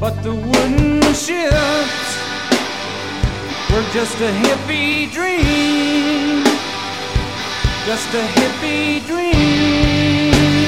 But the wooden ships were just a hippie dream. Just a hippie dream.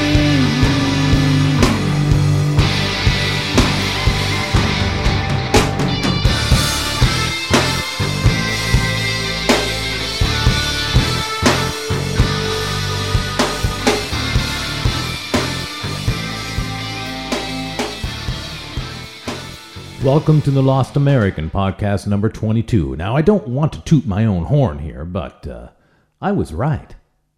Welcome to the Lost American podcast number 22. Now, I don't want to toot my own horn here, but I was right.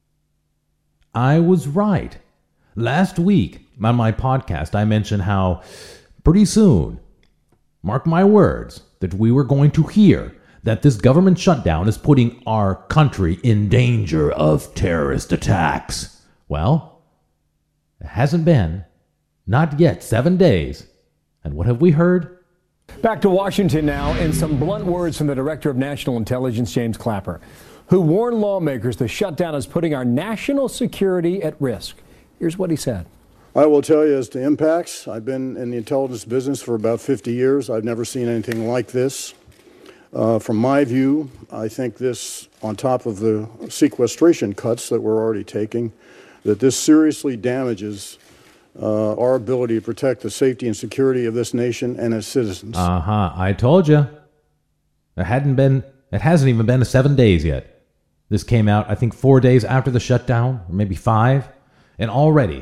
I was right. Last week on my podcast, I mentioned how pretty soon, mark my words, that we were going to hear that this government shutdown is putting our country in danger of terrorist attacks. Well, it hasn't been, not yet, 7 days. And what have we heard? Back to Washington now, and some blunt words from the Director of National Intelligence, James Clapper, who warned lawmakers the shutdown is putting our national security at risk. Here's what he said. I will tell you as to impacts. I've been in the intelligence business for about 50 years. I've never seen anything like this. From my view, I think this, on top of the sequestration cuts that we're already taking, that this seriously damages our ability to protect the safety and security of this nation and its citizens. I told you. It hasn't even been 7 days yet. This came out, I think, 4 days after the shutdown, or maybe 5. And already,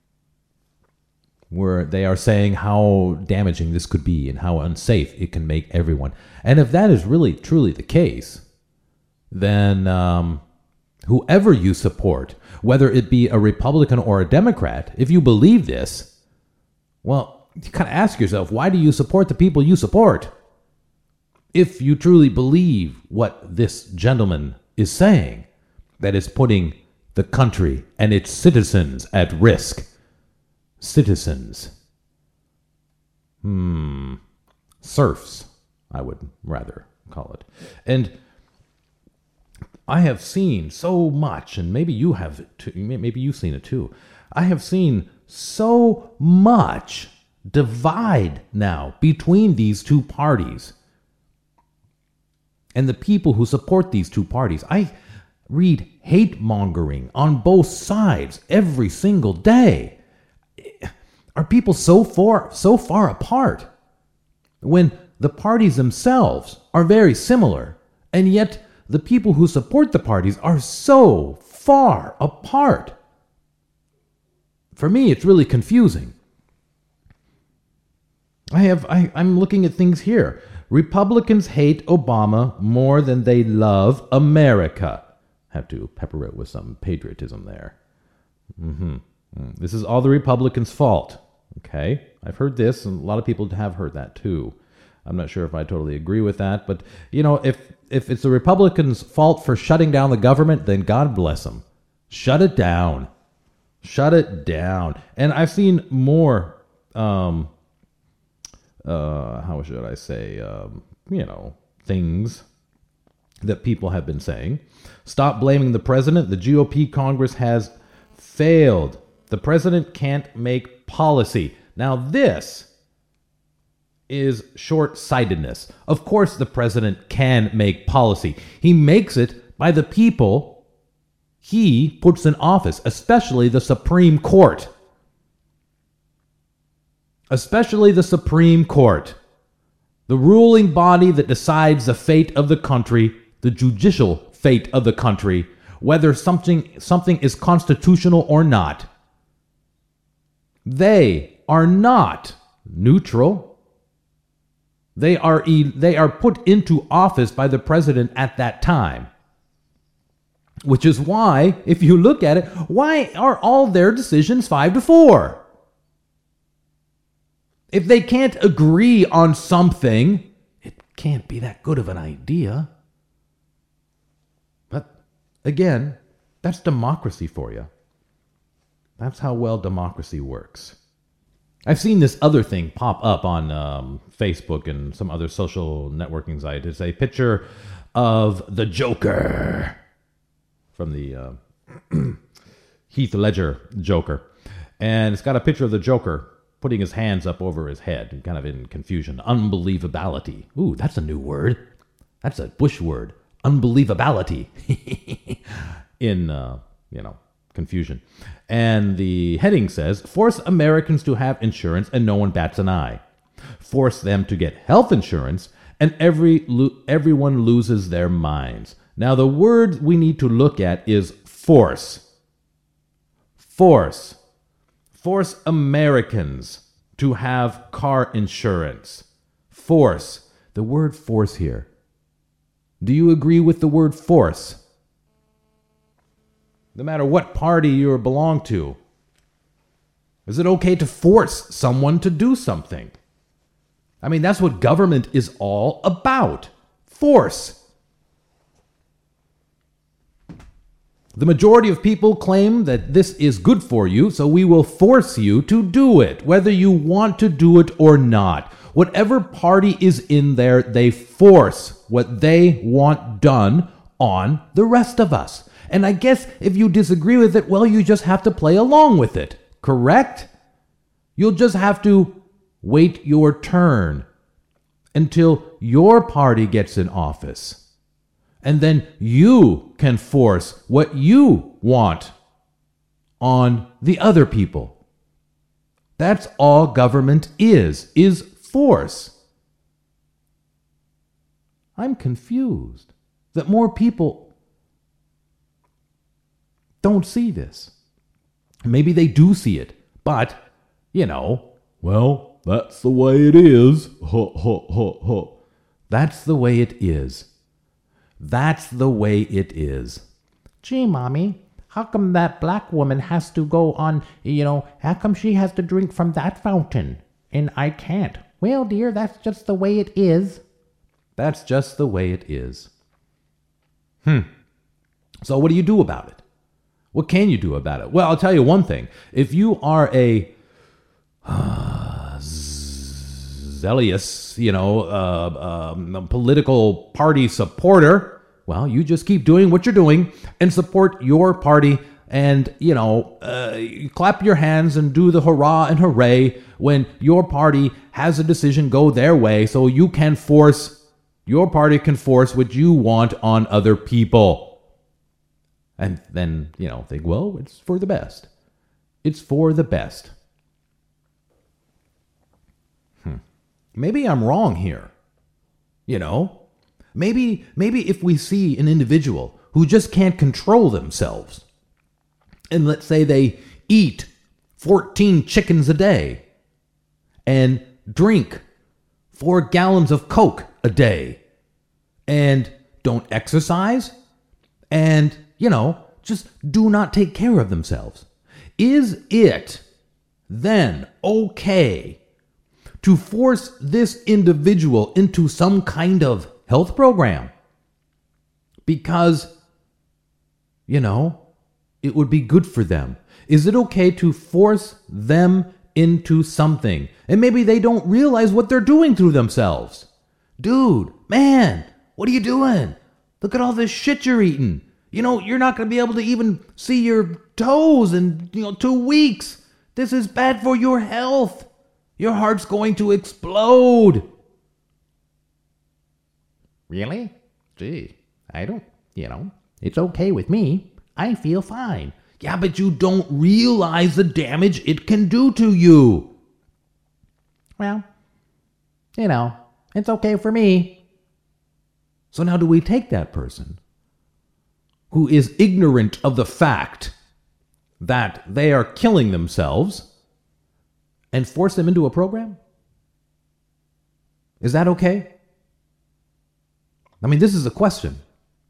they are saying how damaging this could be and how unsafe it can make everyone. And if that is really, truly the case, then whoever you support, whether it be a Republican or a Democrat, if you believe this, well, you kind of ask yourself, why do you support the people you support? If you truly believe what this gentleman is saying, that is putting the country and its citizens at risk. Citizens. Serfs, I would rather call it. And I have seen so much, and maybe you have too, maybe you've seen it too. I have seen so much divide now between these two parties and the people who support these two parties. I read hate mongering on both sides every single day. Are people so far apart when the parties themselves are very similar, and yet the people who support the parties are so far apart? For me, it's really confusing. I'm looking at things here. Republicans hate Obama more than they love America. Have to pepper it with some patriotism there. This is all the Republicans' fault. Okay, I've heard this, and a lot of people have heard that too. I'm not sure if I totally agree with that, but you know, if it's the Republicans' fault for shutting down the government, then God bless them. Shut it down. Shut it down. And I've seen more, how should I say, things that people have been saying. Stop blaming the president. The GOP Congress has failed. The president can't make policy. Now this is short-sightedness. Of course the president can make policy. He makes it by the people he puts in office, especially the Supreme Court. Especially the Supreme Court. The ruling body that decides the fate of the country, the judicial fate of the country, whether something is constitutional or not. They are not neutral. They are put into office by the president at that time. Which is why, if you look at it, why are all their decisions 5-4? If they can't agree on something, it can't be that good of an idea. But again, that's democracy for you. That's how well democracy works. I've seen this other thing pop up on Facebook and some other social networking sites. It's a picture of the Joker from the Heath Ledger Joker. And it's got a picture of the Joker putting his hands up over his head, kind of in confusion. Unbelievability. Ooh, that's a new word. That's a Bush word. Unbelievability. In, confusion. And the heading says, force Americans to have insurance and no one bats an eye. Force them to get health insurance and everyone loses their minds. Now, the word we need to look at is force. Force. Force Americans to have car insurance. Force. The word force here. Do you agree with the word force? No matter what party you belong to. Is it okay to force someone to do something? I mean, that's what government is all about. Force. The majority of people claim that this is good for you, so we will force you to do it, whether you want to do it or not. Whatever party is in there, they force what they want done on the rest of us. And I guess if you disagree with it, well, you just have to play along with it, correct? You'll just have to wait your turn until your party gets in office. And then you can force what you want on the other people. That's all government is force. I'm confused that more people don't see this. Maybe they do see it, but, well, that's the way it is. That's the way it is. That's the way it is. Gee, Mommy, how come that black woman has to go on, how come she has to drink from that fountain and I can't? Well, dear, that's just the way it is. That's just the way it is. So what do you do about it? What can you do about it? Well, I'll tell you one thing. If you are a zealous, political party supporter, well, you just keep doing what you're doing and support your party and, clap your hands and do the hurrah and hooray when your party has a decision go their way so your party can force what you want on other people. And then, think, well, it's for the best. It's for the best. Maybe I'm wrong here. Maybe if we see an individual who just can't control themselves, and let's say they eat 14 chickens a day and drink 4 gallons of Coke a day and don't exercise and, just do not take care of themselves. Is it then okay to force this individual into some kind of health program? Because, it would be good for them. Is it okay to force them into something? And maybe they don't realize what they're doing to themselves. Dude, man, what are you doing? Look at all this shit you're eating. You're not going to be able to even see your toes in, 2 weeks. This is bad for your health. Your heart's going to explode. Really? Gee, I don't, it's okay with me. I feel fine. Yeah, but you don't realize the damage it can do to you. Well, it's okay for me. So now do we take that person who is ignorant of the fact that they are killing themselves and force them into a program? Is that okay? I mean, this is a question.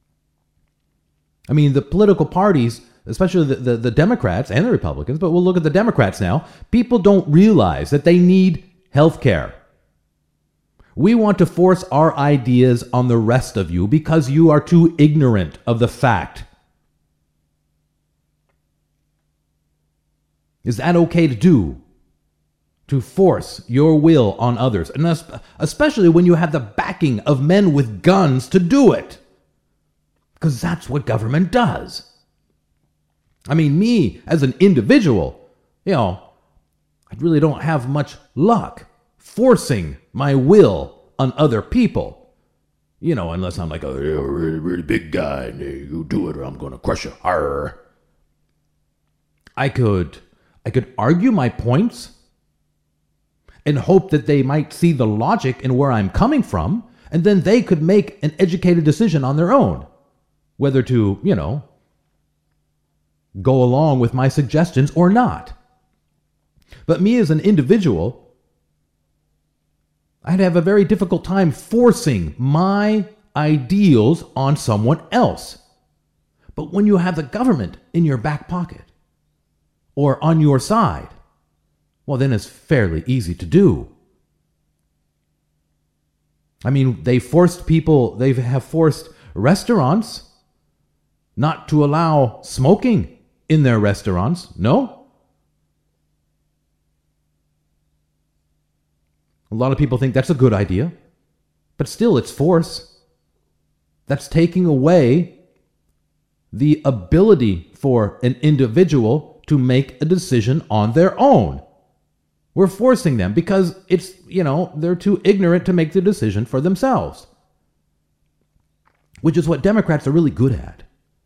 I mean, the political parties, especially the Democrats and the Republicans, but we'll look at the Democrats now. People don't realize that they need health care. We want to force our ideas on the rest of you because you are too ignorant of the fact. Is that okay to do? To force your will on others, and especially when you have the backing of men with guns to do it. Because that's what government does. I mean, me as an individual, I really don't have much luck forcing my will on other people. You know, unless I'm like a really, really big guy and you do it or I'm going to crush you. Arr. I could argue my points and hope that they might see the logic in where I'm coming from, and then they could make an educated decision on their own, whether to, you know, go along with my suggestions or not. But me as an individual, I'd have a very difficult time forcing my ideals on someone else. But when you have the government in your back pocket or on your side, well, then it's fairly easy to do. I mean, they have forced restaurants not to allow smoking in their restaurants. No? A lot of people think that's a good idea, but still it's force. That's taking away the ability for an individual to make a decision on their own. We're forcing them because it's, you know, they're too ignorant to make the decision for themselves, which is what Democrats are really good at.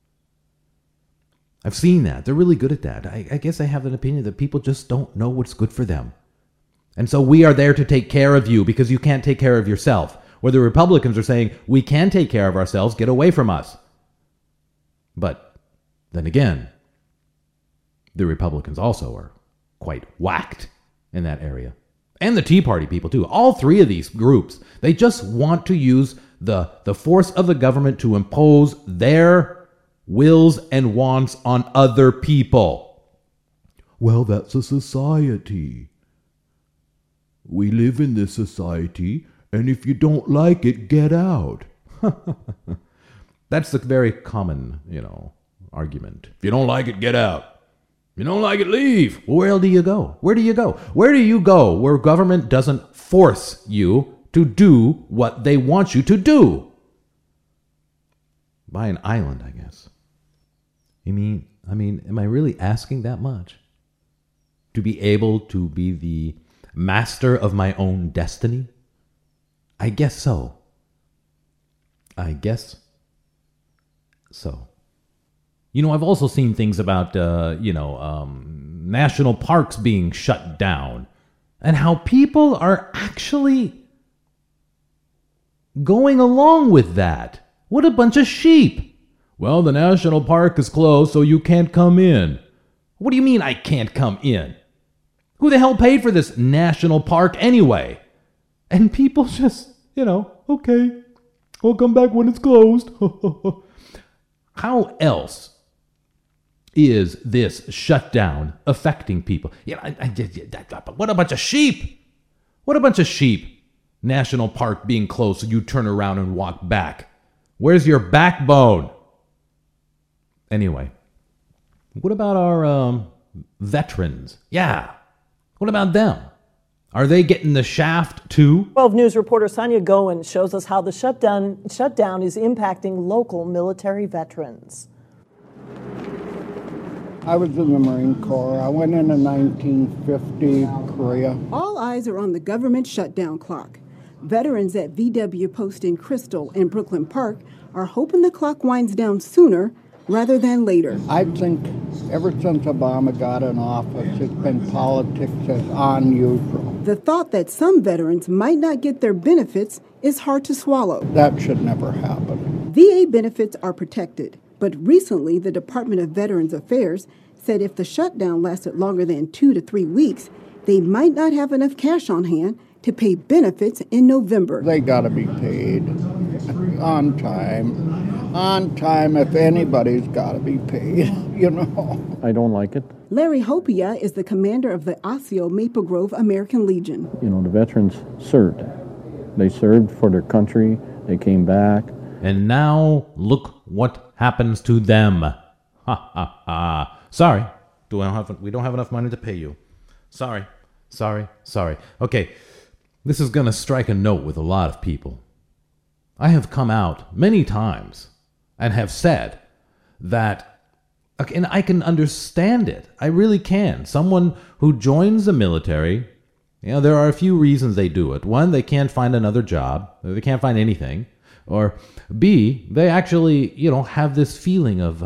I've seen that. They're really good at that. I guess I have an opinion that people just don't know what's good for them. And so we are there to take care of you because you can't take care of yourself. Where the Republicans are saying, we can take care of ourselves, get away from us. But then again, the Republicans also are quite whacked in that area. And the Tea Party people too. All three of these groups, they just want to use the force of the government to impose their wills and wants on other people. Well, that's a society. We live in this society, and if you don't like it, get out. That's a very common, argument. If you don't like it, get out. If you don't like it, leave. Well, where do you go? Where do you go? Where do you go where government doesn't force you to do what they want you to do? Buy an island, I guess. I mean, am I really asking that much? To be able to be the master of my own destiny? I guess so. I've also seen things about, national parks being shut down and how people are actually going along with that. What a bunch of sheep. Well, the national park is closed, so you can't come in. What do you mean I can't come in? Who the hell paid for this national park anyway? And people just, okay, we'll come back when it's closed. How else is this shutdown affecting people? What a bunch of sheep. What a bunch of sheep. National park being closed so you turn around and walk back. Where's your backbone? Anyway, what about our veterans? Yeah. What about them? Are they getting the shaft too? 12 News reporter Sonia Goen shows us how the shutdown is impacting local military veterans. I was in the Marine Corps. I went in 1950, Korea. All eyes are on the government shutdown clock. Veterans at VW Post in Crystal and Brooklyn Park are hoping the clock winds down sooner rather than later. I think ever since Obama got in office, it's been politics as unusual. The thought that some veterans might not get their benefits is hard to swallow. That should never happen. VA benefits are protected, but recently the Department of Veterans Affairs said if the shutdown lasted longer than 2 to 3 weeks, they might not have enough cash on hand to pay benefits in November. They got to be paid on time. On time, if anybody's got to be paid, I don't like it. Larry Hopia is the commander of the Osseo Maple Grove American Legion. The veterans served. They served for their country. They came back. And now look what happens to them. Ha ha ha. Sorry. We don't have enough money to pay you. Sorry. Okay. This is going to strike a note with a lot of people. I have come out many times and have said that Okay, and I can understand it. I really can. Someone who joins the military, there are a few reasons they do it. One, they can't find another job. They can't find anything. Or B, they actually, have this feeling of,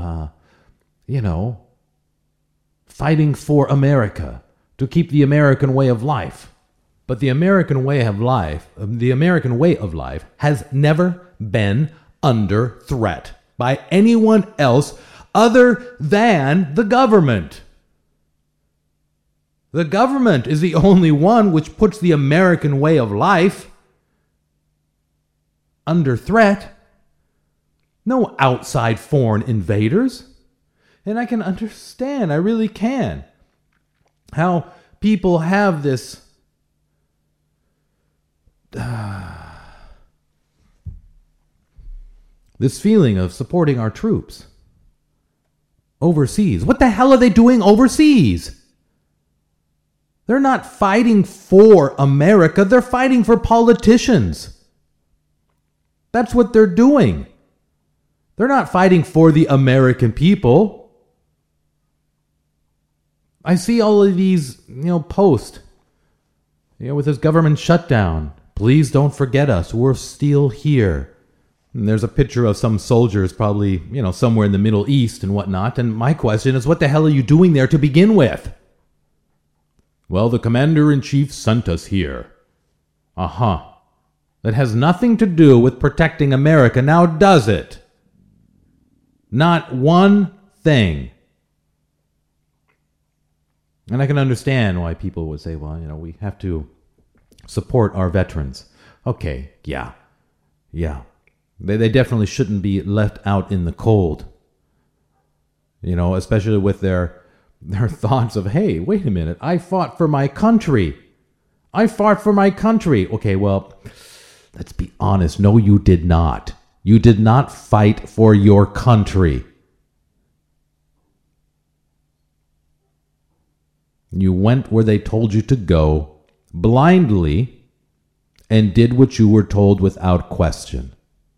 fighting for America, to keep the American way of life. But the American way of life has never been under threat by anyone else other than the government. The government is the only one which puts the American way of life under threat. No outside foreign invaders. And I can understand, I really can, how people have this this feeling of supporting our troops overseas. What the hell are they doing overseas? They're not fighting for America. They're fighting for politicians. That's what they're doing. They're not fighting for the American people. I see all of these, posts, with this government shutdown. Please don't forget us. We're still here. And there's a picture of some soldiers probably, somewhere in the Middle East and whatnot. And my question is, what the hell are you doing there to begin with? Well, the commander-in-chief sent us here. That has nothing to do with protecting America, now does it? Not one thing. And I can understand why people would say, well, we have to support our veterans. Okay, yeah. They definitely shouldn't be left out in the cold. Especially with their thoughts of, hey, wait a minute, I fought for my country. Okay, well, let's be honest. No, you did not. You did not fight for your country. You went where they told you to go blindly and did what you were told without question.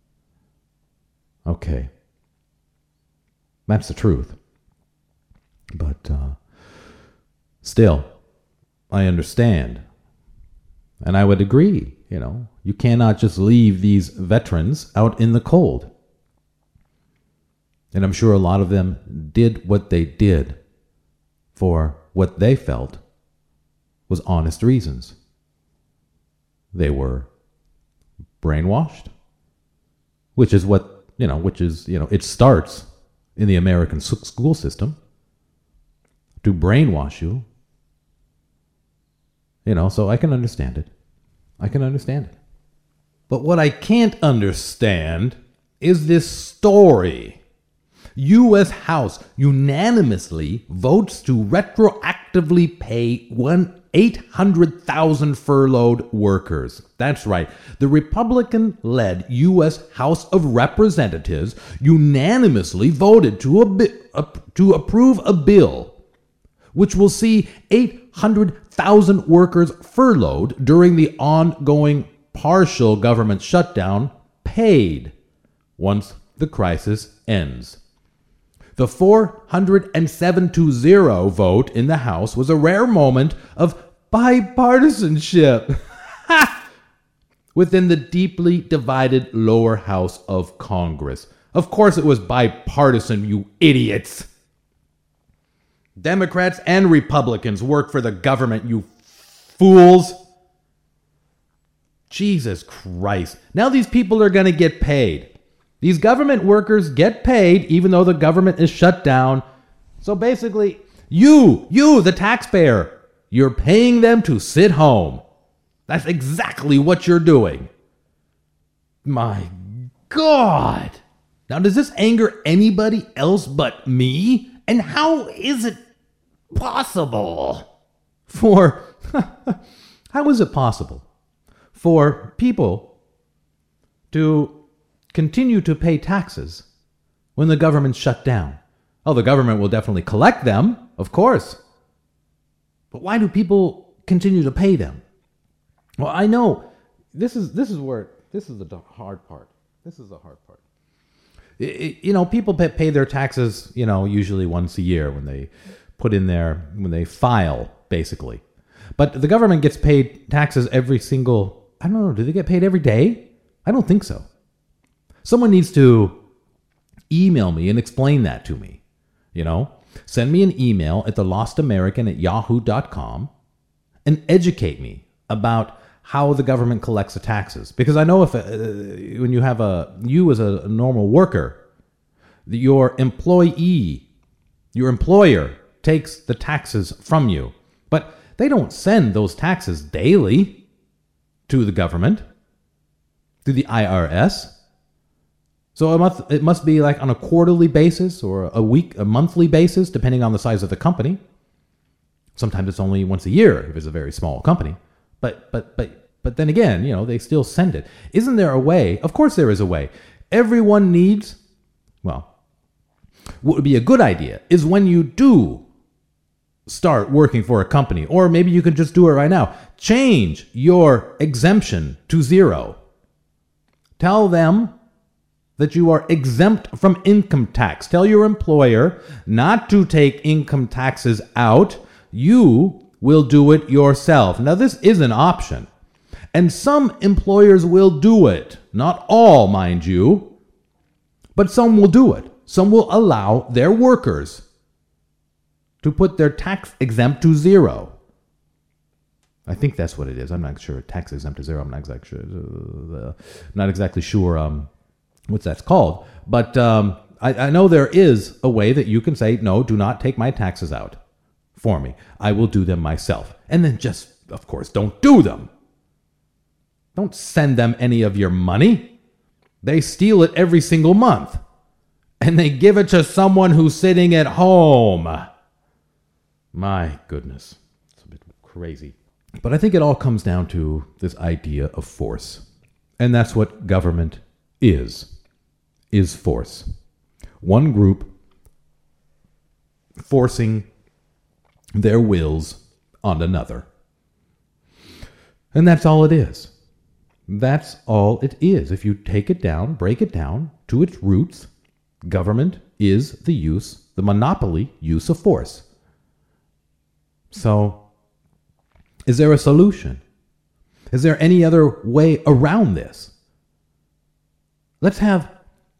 Okay. That's the truth. But still, I understand. And I would agree, you cannot just leave these veterans out in the cold. And I'm sure a lot of them did what they did for what they felt was honest reasons. They were brainwashed, which is what, it starts in the American school system to brainwash you. So I can understand it. But what I can't understand is this story. U.S. House unanimously votes to retroactively pay 800,000 furloughed workers. That's right. The Republican-led U.S. House of Representatives unanimously voted to approve a bill which will see 800,000 workers furloughed during the ongoing partial government shutdown paid once the crisis ends. The 407-0 vote in the House was a rare moment of bipartisanship within the deeply divided lower house of Congress. Of course it was bipartisan, you idiots. Democrats and Republicans work for the government, you fools. Jesus Christ. Now these people are going to get paid. These government workers get paid even though the government is shut down. So basically, you, the taxpayer, you're paying them to sit home. That's exactly what you're doing. My God. Now, does this anger anybody else but me? And how is it possible how is it possible for people to continue to pay taxes when the government's shut down? Oh, the government will definitely collect them, of course. But why do people continue to pay them? Well, I know this is the hard part. This is the hard part. People pay their taxes, usually once a year when they file, basically. But the government gets paid taxes every single, I don't know, do they get paid every day? I don't think so. Someone needs to email me and explain that to me. Send me an email at thelostamerican@yahoo.com and educate me about how the government collects the taxes. Because I know when you have you as a normal worker, your employer takes the taxes from you. But they don't send those taxes daily to the government, to the IRS. So it must be like on a quarterly basis or a monthly basis, depending on the size of the company. Sometimes it's only once a year if it's a very small company. But then again, they still send it. Isn't there a way? Of course there is a way. Everyone needs, what would be a good idea is when you do start working for a company, or maybe you can just do it right now, change your exemption to 0. Tell them that you are exempt from income tax. Tell your employer not to take income taxes out. You will do it yourself. Now, this is an option. And some employers will do it. Not all, mind you. But some will do it. Some will allow their workers to put their tax exempt to 0. I think that's what it is. I'm not sure. Tax exempt to 0. I'm not exactly sure what that's called. But I know there is a way that you can say, no, do not take my taxes out for me. I will do them myself. And then just, of course, don't do them. Don't send them any of your money. They steal it every single month. And they give it to someone who's sitting at home. My goodness. It's a bit crazy. But I think it all comes down to this idea of force. And that's what government is force. One group forcing their wills on another. And that's all it is. That's all it is. If you take it down, break it down to its roots, government is the monopoly use of force. So, is there a solution? Is there any other way around this? Let's have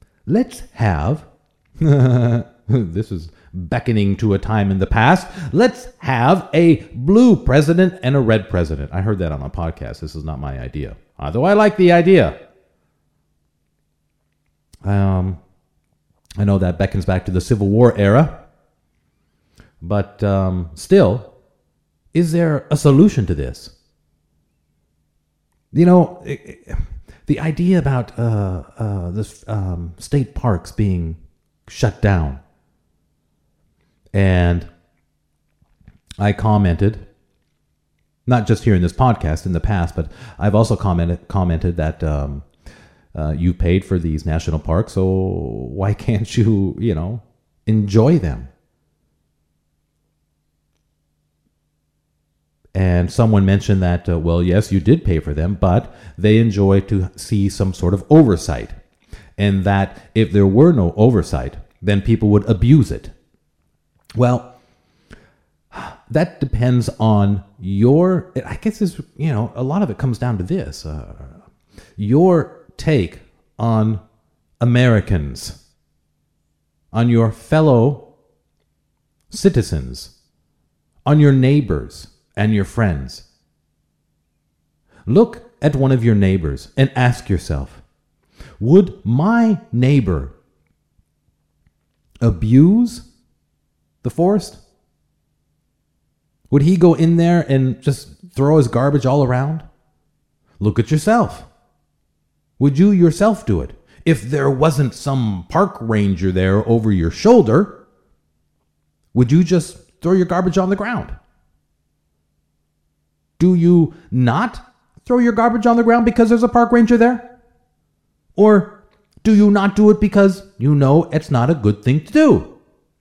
this is beckoning to a time in the past. Let's have a blue president and a red president. I heard that on a podcast. This is not my idea. Although I like the idea. I know that beckons back to the Civil War era. But still, is there a solution to this? The idea about this state parks being shut down. And I commented, not just here in this podcast, in the past, but I've also commented that you paid for these national parks, so why can't you, enjoy them? And someone mentioned that, yes, you did pay for them, but they enjoy to see some sort of oversight. And that if there were no oversight, then people would abuse it. Well, that depends on I guess a lot of it comes down to this. Your take on Americans, on your fellow citizens, on your neighbors and your friends. Look at one of your neighbors and ask yourself, would my neighbor abuse the forest? Would he go in there and just throw his garbage all around? Look at yourself. Would you yourself do it? If there wasn't some park ranger there over your shoulder, would you just throw your garbage on the ground? Do you not throw your garbage on the ground because there's a park ranger there? Or do you not do it because you know it's not a good thing to do?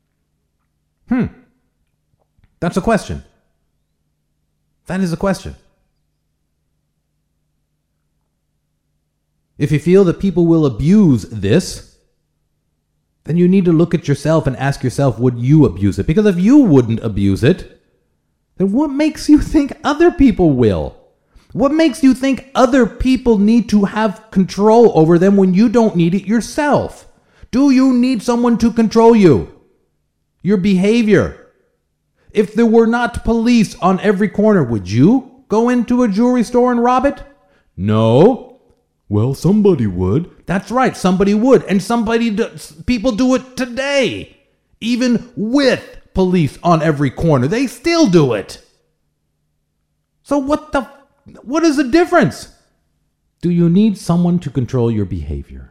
That's a question. That is a question. If you feel that people will abuse this, then you need to look at yourself and ask yourself, would you abuse it? Because if you wouldn't abuse it, then what makes you think other people will? What makes you think other people need to have control over them when you don't need it yourself? Do you need someone to control you? Your behavior? If there were not police on every corner, would you go into a jewelry store and rob it? No. Well, somebody would. That's right, somebody would. And people do it today. Even with police on every corner, they still do it. So what is the difference? Do you need someone to control your behavior?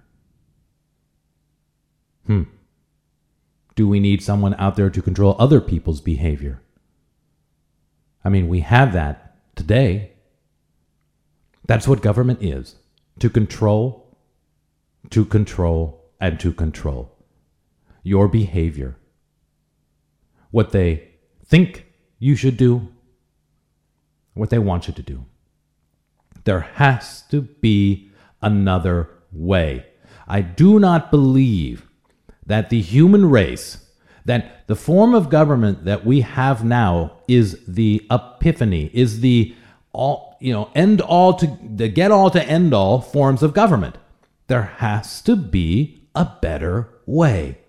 Do we need someone out there to control other people's behavior? I mean, we have that today. That's what government is. To control, and to control your behavior. What they think you should do, what they want you to do. There has to be another way. I do not believe that the human race, that the form of government that we have now is the epiphany, is the end all to end all forms of government. There has to be a better way.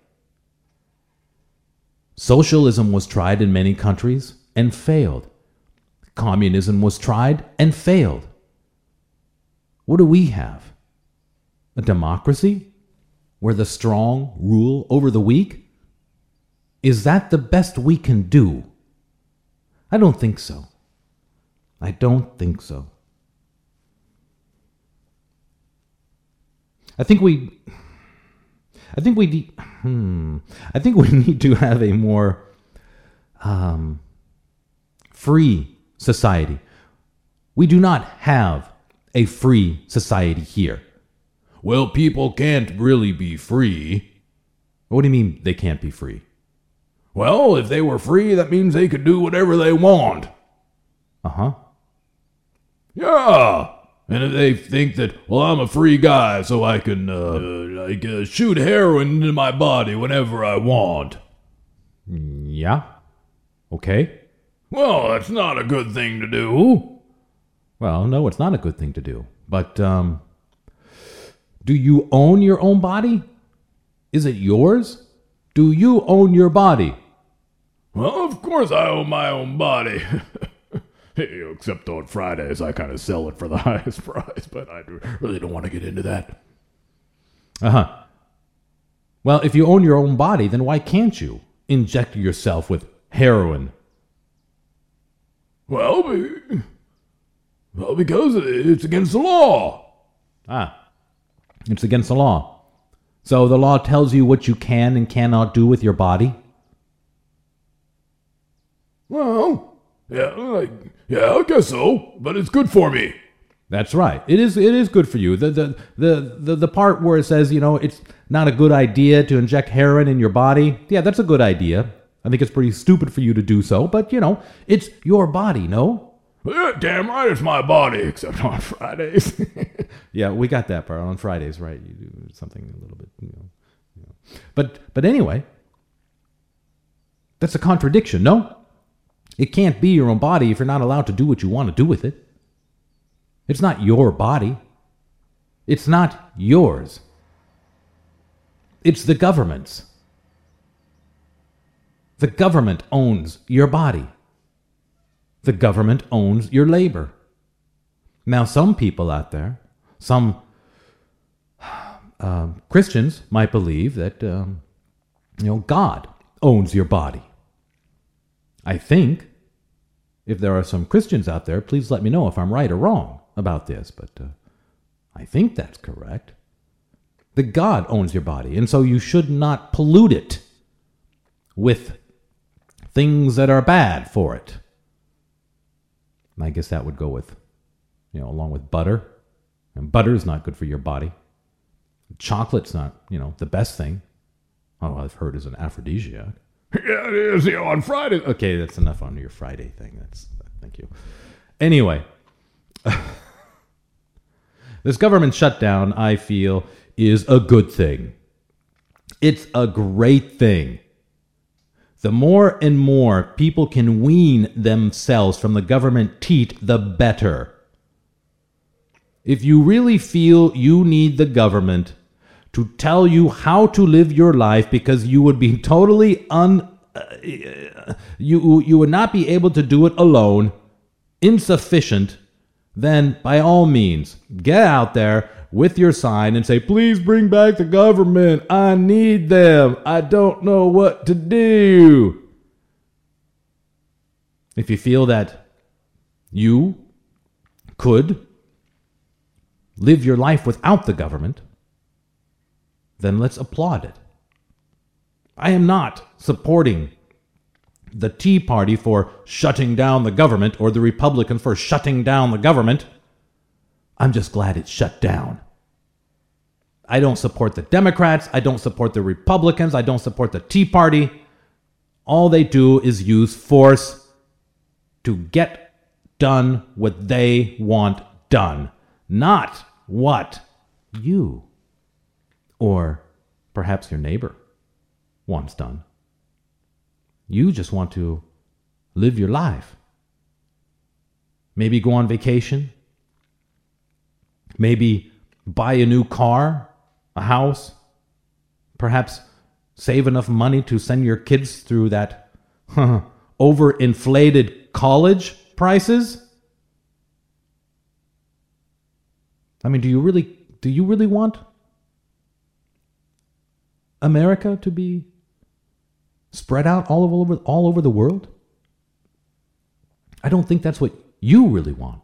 Socialism was tried in many countries and failed. Communism was tried and failed. What do we have? A democracy where the strong rule over the weak? Is that the best we can do? I don't think so. I think we need to have a more free society. We do not have a free society here. Well, people can't really be free. What do you mean they can't be free? Well, if they were free, that means they could do whatever they want. Uh-huh. Yeah. And if they think that, well, I'm a free guy, so I can, shoot heroin into my body whenever I want. Yeah. Okay. Well, that's not a good thing to do. Well, no, it's not a good thing to do. But, do you own your own body? Is it yours? Do you own your body? Well, of course I own my own body. Except on Fridays, I kind of sell it for the highest price, but I really don't want to get into that. Uh-huh. Well, if you own your own body, then why can't you inject yourself with heroin? Well, because it's against the law. It's against the law. So the law tells you what you can and cannot do with your body? Well, yeah, I guess so, but it's good for me. That's right. It is good for you. The part where it says, it's not a good idea to inject heroin in your body. Yeah, that's a good idea. I think it's pretty stupid for you to do so, but it's your body, no? Yeah, damn right, it's my body, except on Fridays. Yeah, we got that part on Fridays, right? You do something a little bit, But anyway, that's a contradiction, no? It can't be your own body if you're not allowed to do what you want to do with it. It's not your body. It's not yours. It's the government's. The government owns your body. The government owns your labor. Now, some people out there, some Christians might believe that, God owns your body. I think, if there are some Christians out there, please let me know if I'm right or wrong about this, but I think that's correct. That God owns your body, and so you should not pollute it with things that are bad for it. And I guess that would go with, along with butter. And butter is not good for your body. Chocolate's not, the best thing. Oh, I've heard is an aphrodisiac. Yeah, it is, on Friday. Okay, that's enough on your Friday thing. Thank you. Anyway, this government shutdown, I feel, is a good thing. It's a great thing. The more and more people can wean themselves from the government teat, the better. If you really feel you need the government to tell you how to live your life because you would be totally you would not be able to do it alone, insufficient, then by all means, get out there with your sign and say, please bring back the government. I need them. I don't know what to do. If you feel that you could live your life without the government, then let's applaud it. I am not supporting the Tea Party for shutting down the government or the Republicans for shutting down the government. I'm just glad it's shut down. I don't support the Democrats. I don't support the Republicans. I don't support the Tea Party. All they do is use force to get done what they want done, not what you or perhaps your neighbor wants done. You just want to live your life. Maybe go on vacation. Maybe buy a new car, a house. Perhaps save enough money to send your kids through that overinflated college prices. I mean, do you really want America to be spread out all over the world? I don't think that's what you really want.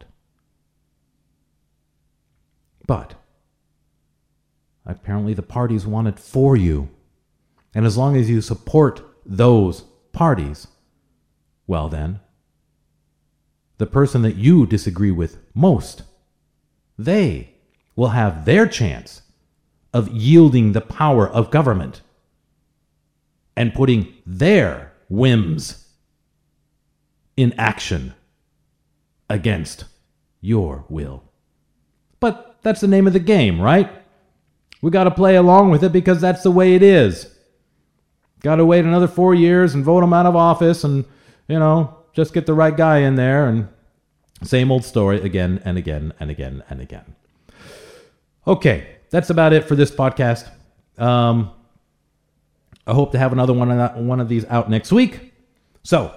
But apparently the parties want it for you. And as long as you support those parties, well then, the person that you disagree with most, they will have their chance of yielding the power of government and putting their whims in action against your will. But that's the name of the game, right? We got to play along with it because that's the way it is. Got to wait another 4 years and vote him out of office and, just get the right guy in there, and same old story again and again and again and again. Okay, that's about it for this podcast. I hope to have another one of these out next week. So,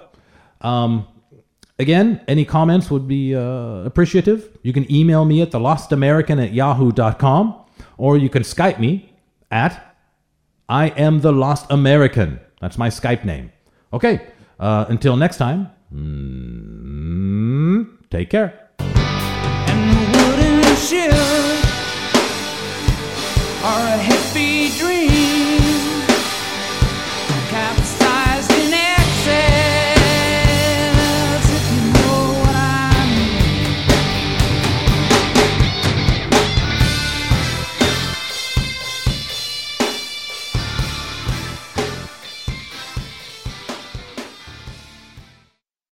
again, any comments would be appreciative. You can email me at thelostamerican@yahoo.com, or you can Skype me at I am the Lost American. That's my Skype name. Okay, until next time, take care. And the wooden ship